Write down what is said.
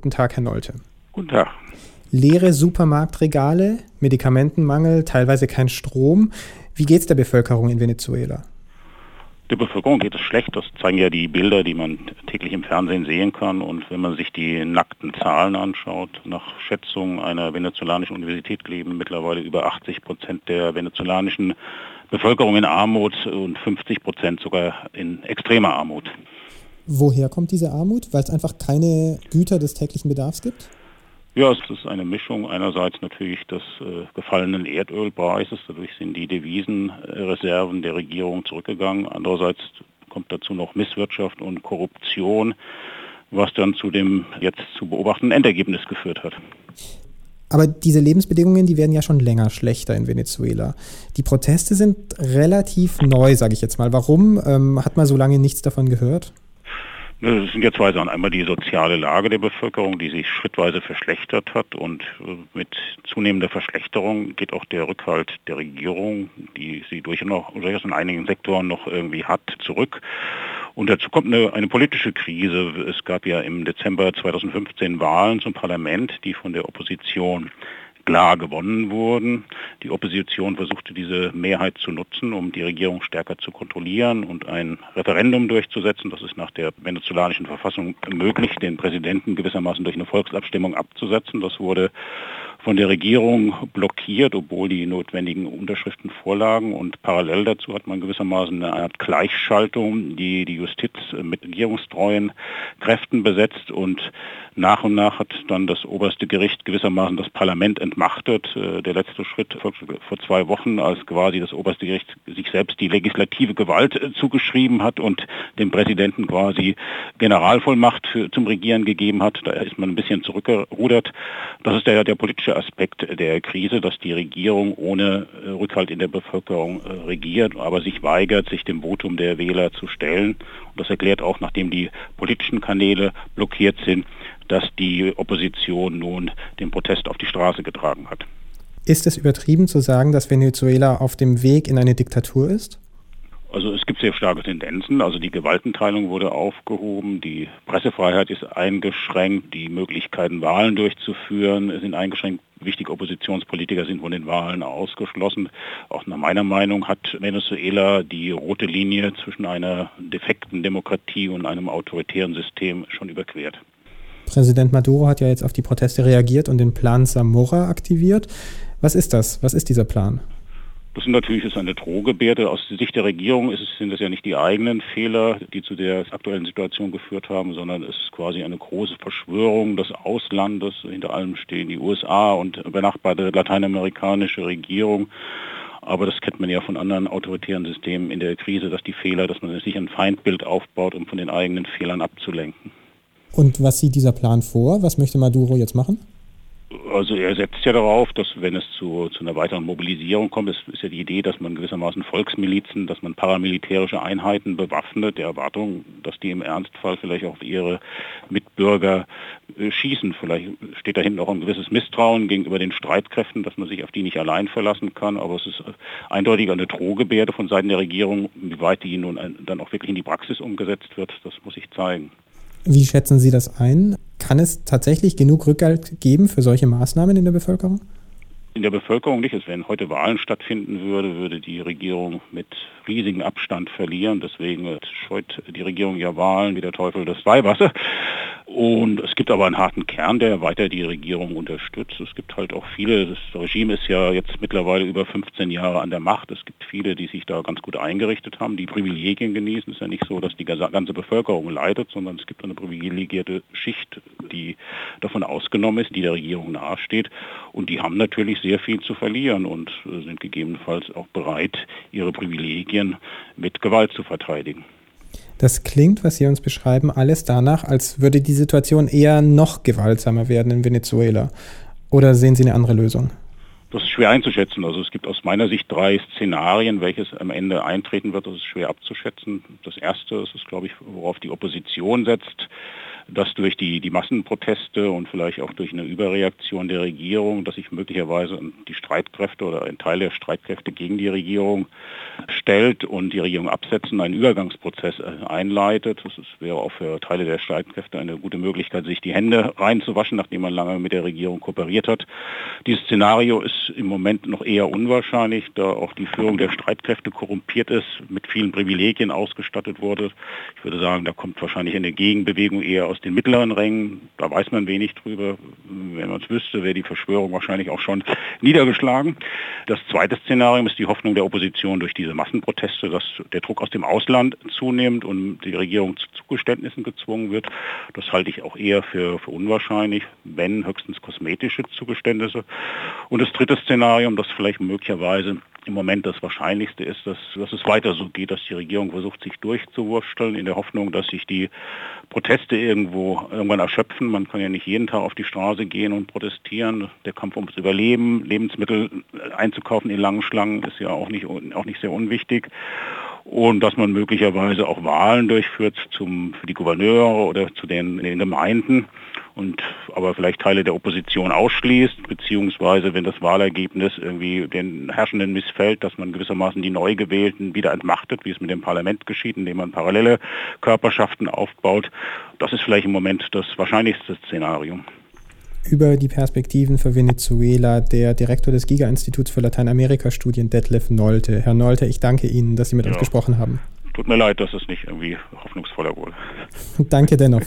Guten Tag, Herr Nolte. Guten Tag. Leere Supermarktregale, Medikamentenmangel, teilweise kein Strom. Wie geht's der Bevölkerung in Venezuela? Der Bevölkerung geht es schlecht. Das zeigen ja die Bilder, die man täglich im Fernsehen sehen kann. Und wenn man sich die nackten Zahlen anschaut, nach Schätzung einer venezolanischen Universität leben mittlerweile über 80% der venezolanischen Bevölkerung in Armut und 50% sogar in extremer Armut. Woher kommt diese Armut? Weil es einfach keine Güter des täglichen Bedarfs gibt? Ja, es ist eine Mischung. Einerseits natürlich des gefallenen Erdölpreises. Dadurch sind die Devisenreserven der Regierung zurückgegangen. Andererseits kommt dazu noch Misswirtschaft und Korruption, was dann zu dem jetzt zu beobachtenden Endergebnis geführt hat. Aber diese Lebensbedingungen, die werden ja schon länger schlechter in Venezuela. Die Proteste sind relativ neu, sage ich jetzt mal. Warum hat man so lange nichts davon gehört? Es sind ja zwei Sachen. Einmal die soziale Lage der Bevölkerung, die sich schrittweise verschlechtert hat, und mit zunehmender Verschlechterung geht auch der Rückhalt der Regierung, die sie durchaus in einigen Sektoren noch irgendwie hat, zurück. Und dazu kommt eine politische Krise. Es gab ja im Dezember 2015 Wahlen zum Parlament, die von der Opposition klar gewonnen wurden. Die Opposition versuchte diese Mehrheit zu nutzen, um die Regierung stärker zu kontrollieren und ein Referendum durchzusetzen. Das ist nach der venezolanischen Verfassung möglich, den Präsidenten gewissermaßen durch eine Volksabstimmung abzusetzen. Das wurde von der Regierung blockiert, obwohl die notwendigen Unterschriften vorlagen. Und parallel dazu hat man gewissermaßen eine Art Gleichschaltung, die Justiz mit regierungstreuen Kräften besetzt, und nach hat dann das oberste Gericht gewissermaßen das Parlament entmachtet. Der letzte Schritt folgte vor 2 Wochen, als quasi das oberste Gericht sich selbst die legislative Gewalt zugeschrieben hat und dem Präsidenten quasi Generalvollmacht zum Regieren gegeben hat. Da ist man ein bisschen zurückgerudert. Das ist der politische Aspekt der Krise, dass die Regierung ohne Rückhalt in der Bevölkerung regiert, aber sich weigert, sich dem Votum der Wähler zu stellen. Und das erklärt auch, nachdem die politischen Kanäle blockiert sind, dass die Opposition nun den Protest auf die Straße getragen hat. Ist es übertrieben zu sagen, dass Venezuela auf dem Weg in eine Diktatur ist? Also es gibt sehr starke Tendenzen. Also die Gewaltenteilung wurde aufgehoben, die Pressefreiheit ist eingeschränkt, die Möglichkeiten, Wahlen durchzuführen, sind eingeschränkt. Wichtige Oppositionspolitiker sind von den Wahlen ausgeschlossen. Auch nach meiner Meinung hat Venezuela die rote Linie zwischen einer defekten Demokratie und einem autoritären System schon überquert. Präsident Maduro hat ja jetzt auf die Proteste reagiert und den Plan Zamora aktiviert. Was ist das? Was ist dieser Plan? Das ist eine Drohgebärde. Aus Sicht der Regierung sind es ja nicht die eigenen Fehler, die zu der aktuellen Situation geführt haben, sondern es ist quasi eine große Verschwörung des Auslandes. Hinter allem stehen die USA und benachbarte lateinamerikanische Regierung. Aber das kennt man ja von anderen autoritären Systemen in der Krise, dass man sich ein Feindbild aufbaut, um von den eigenen Fehlern abzulenken. Und was sieht dieser Plan vor? Was möchte Maduro jetzt machen? Also er setzt ja darauf, dass wenn es zu einer weiteren Mobilisierung kommt, ist ja die Idee, dass man gewissermaßen Volksmilizen, dass man paramilitärische Einheiten bewaffnet, der Erwartung, dass die im Ernstfall vielleicht auf ihre Mitbürger schießen. Vielleicht steht da hinten auch ein gewisses Misstrauen gegenüber den Streitkräften, dass man sich auf die nicht allein verlassen kann, aber es ist eindeutig eine Drohgebärde von Seiten der Regierung. Wie weit die nun dann auch wirklich in die Praxis umgesetzt wird, das muss sich zeigen. Wie schätzen Sie das ein? Kann es tatsächlich genug Rückhalt geben für solche Maßnahmen in der Bevölkerung? In der Bevölkerung nicht. Wenn heute Wahlen stattfinden würde die Regierung mit riesigem Abstand verlieren. Deswegen scheut die Regierung ja Wahlen wie der Teufel das Weihwasser. Und es gibt aber einen harten Kern, der weiter die Regierung unterstützt. Es gibt halt auch viele, das Regime ist ja jetzt mittlerweile über 15 Jahre an der Macht. Es gibt viele, die sich da ganz gut eingerichtet haben, die Privilegien genießen. Es ist ja nicht so, dass die ganze Bevölkerung leidet, sondern es gibt eine privilegierte Schicht, die davon ausgenommen ist, die der Regierung nahesteht. Und die haben natürlich sehr viel zu verlieren und sind gegebenenfalls auch bereit, ihre Privilegien mit Gewalt zu verteidigen. Das klingt, was Sie uns beschreiben, alles danach, als würde die Situation eher noch gewaltsamer werden in Venezuela. Oder sehen Sie eine andere Lösung? Das ist schwer einzuschätzen. Also es gibt aus meiner Sicht 3 Szenarien, welches am Ende eintreten wird. Das ist schwer abzuschätzen. Das erste ist, glaube ich, worauf die Opposition setzt, dass durch die Massenproteste und vielleicht auch durch eine Überreaktion der Regierung, dass sich möglicherweise die Streitkräfte oder ein Teil der Streitkräfte gegen die Regierung stellt und die Regierung absetzen, einen Übergangsprozess einleitet. Das wäre auch für Teile der Streitkräfte eine gute Möglichkeit, sich die Hände reinzuwaschen, nachdem man lange mit der Regierung kooperiert hat. Dieses Szenario ist im Moment noch eher unwahrscheinlich, da auch die Führung der Streitkräfte korrumpiert ist, mit vielen Privilegien ausgestattet wurde. Ich würde sagen, da kommt wahrscheinlich eine Gegenbewegung eher aus den mittleren Rängen. Da weiß man wenig drüber. Wenn man es wüsste, wäre die Verschwörung wahrscheinlich auch schon niedergeschlagen. Das zweite Szenario ist die Hoffnung der Opposition durch diese Massenproteste, dass der Druck aus dem Ausland zunimmt und die Regierung zu Zugeständnissen gezwungen wird. Das halte ich auch eher für unwahrscheinlich, wenn höchstens kosmetische Zugeständnisse. Und das dritte Szenario, das vielleicht möglicherweise im Moment das Wahrscheinlichste ist, dass es weiter so geht, dass die Regierung versucht, sich durchzuwursteln, in der Hoffnung, dass sich die Proteste irgendwann erschöpfen. Man kann ja nicht jeden Tag auf die Straße gehen und protestieren. Der Kampf ums Überleben, Lebensmittel einzukaufen in langen Schlangen, ist ja auch nicht sehr unwichtig. Und dass man möglicherweise auch Wahlen durchführt für die Gouverneure oder zu den Gemeinden und aber vielleicht Teile der Opposition ausschließt, beziehungsweise wenn das Wahlergebnis irgendwie den Herrschenden missfällt, dass man gewissermaßen die neu Gewählten wieder entmachtet, wie es mit dem Parlament geschieht, indem man parallele Körperschaften aufbaut. Das ist vielleicht im Moment das wahrscheinlichste Szenario. Über die Perspektiven für Venezuela der Direktor des Giga-Instituts für Lateinamerika-Studien Detlef Nolte. Herr Nolte, ich danke Ihnen, dass Sie mit uns gesprochen haben. Tut mir leid, dass es nicht irgendwie hoffnungsvoller wurde. Danke dennoch.